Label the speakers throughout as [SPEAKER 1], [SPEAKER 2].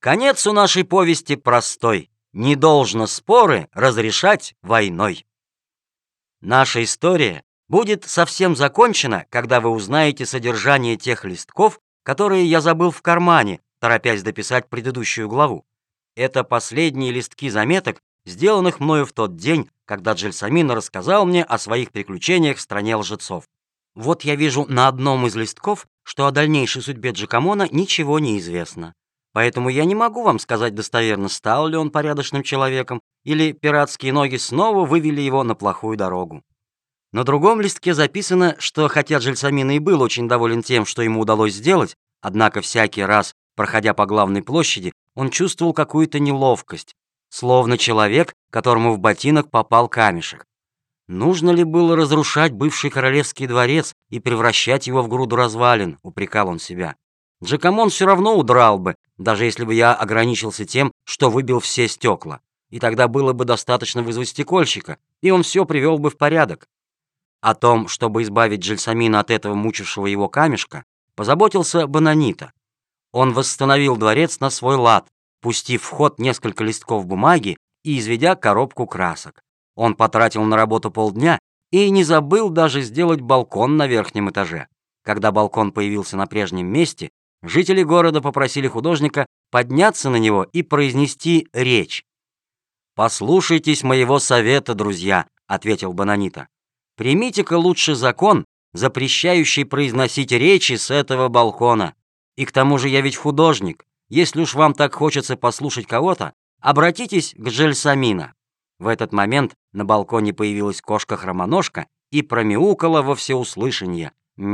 [SPEAKER 1] Конец у нашей повести простой. Не должно споры разрешать войной. Наша история будет совсем закончена, когда вы узнаете содержание тех листков, которые я забыл в кармане, торопясь дописать предыдущую главу. Это последние листки заметок, сделанных мною в тот день, когда Джельсомино рассказал мне о своих приключениях в стране лжецов. Вот я вижу на одном из листков, что о дальнейшей судьбе Джакомона ничего не известно. Поэтому я не могу вам сказать достоверно, стал ли он порядочным человеком, или пиратские ноги снова вывели его на плохую дорогу. На другом листке записано, что хотя Джельсомино и был очень доволен тем, что ему удалось сделать, однако всякий раз, проходя по главной площади, он чувствовал какую-то неловкость, словно человек, которому в ботинок попал камешек. «Нужно ли было разрушать бывший королевский дворец и превращать его в груду развалин?» — упрекал он себя. «Джакомон все равно удрал бы, даже если бы я ограничился тем, что выбил все стекла. И тогда было бы достаточно вызвать стекольщика, и он все привел бы в порядок». О том, чтобы избавить Джельсомино от этого мучившего его камешка, позаботился Бонанита. Он восстановил дворец на свой лад, пустив в ход несколько листков бумаги и изведя коробку красок. Он потратил на работу полдня и не забыл даже сделать балкон на верхнем этаже. Когда балкон появился на прежнем месте, жители города попросили художника подняться на него и произнести речь. «Послушайтесь моего совета, друзья», — ответил Бонанита. «Примите-ка лучше закон, запрещающий произносить речи с этого балкона. И к тому же я ведь художник. Если уж вам так хочется послушать кого-то, обратитесь к Джельсомино». В этот момент на балконе появилась кошка-хромоножка и промяукала во всеуслышание.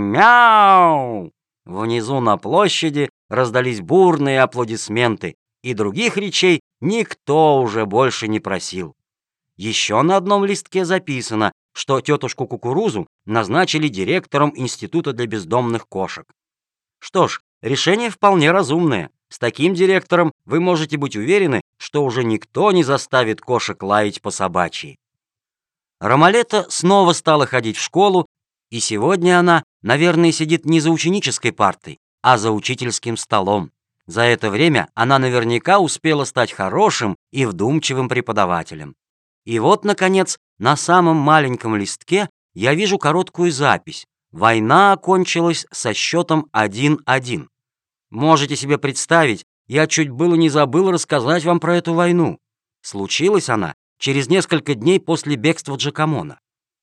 [SPEAKER 1] «Мяу!» Внизу на площади раздались бурные аплодисменты, и других речей никто уже больше не просил. Еще на одном листке записано, что тетушку Кукурузу назначили директором Института для бездомных кошек. Что ж, решение вполне разумное. С таким директором вы можете быть уверены, что уже никто не заставит кошек лаять по собачьи. Ромалета снова стала ходить в школу, и сегодня она, наверное, сидит не за ученической партой, а за учительским столом. За это время она наверняка успела стать хорошим и вдумчивым преподавателем. И вот, наконец, на самом маленьком листке я вижу короткую запись. Война окончилась со счетом 1-1. Можете себе представить, я чуть было не забыл рассказать вам про эту войну. Случилась она через несколько дней после бегства Джакомона.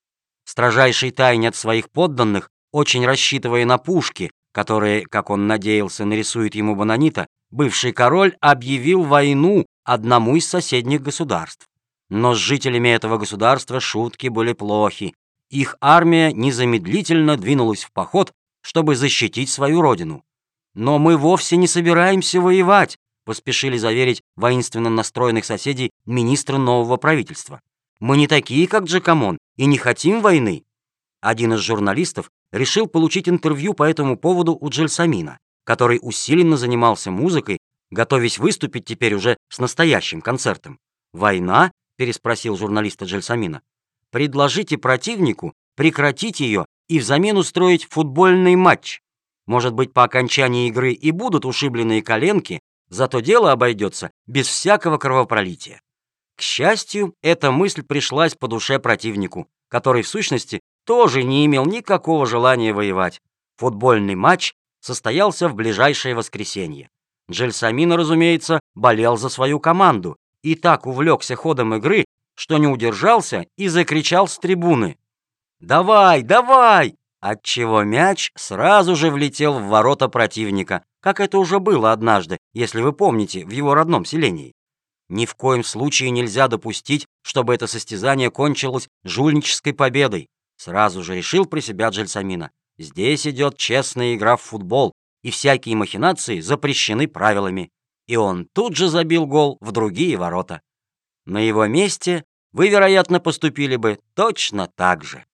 [SPEAKER 1] В строжайшей тайне от своих подданных, очень рассчитывая на пушки, которые, как он надеялся, нарисует ему Бонанита, бывший король объявил войну одному из соседних государств. Но с жителями этого государства шутки были плохи. Их армия незамедлительно двинулась в поход, чтобы защитить свою родину. «Но мы вовсе не собираемся воевать», — поспешили заверить воинственно настроенных соседей министры нового правительства. «Мы не такие, как Джакомон, и не хотим войны». Один из журналистов решил получить интервью по этому поводу у Джельсомино, который усиленно занимался музыкой, готовясь выступить теперь уже с настоящим концертом. «Война?» — переспросил журналиста Джельсомино. «Предложите противнику прекратить ее и взамен устроить футбольный матч. Может быть, по окончании игры и будут ушибленные коленки, зато дело обойдется без всякого кровопролития». К счастью, эта мысль пришлась по душе противнику, который, в сущности, тоже не имел никакого желания воевать. Футбольный матч состоялся в ближайшее воскресенье. Джельсомино, разумеется, болел за свою команду и так увлекся ходом игры, что не удержался и закричал с трибуны: «Давай, давай!», отчего мяч сразу же влетел в ворота противника, как это уже было однажды, если вы помните, в его родном селении. Ни в коем случае нельзя допустить, чтобы это состязание кончилось жульнической победой. Сразу же решил при себя Джельсомино. Здесь идет честная игра в футбол, и всякие махинации запрещены правилами. И он тут же забил гол в другие ворота. На его месте вы, вероятно, поступили бы точно так же.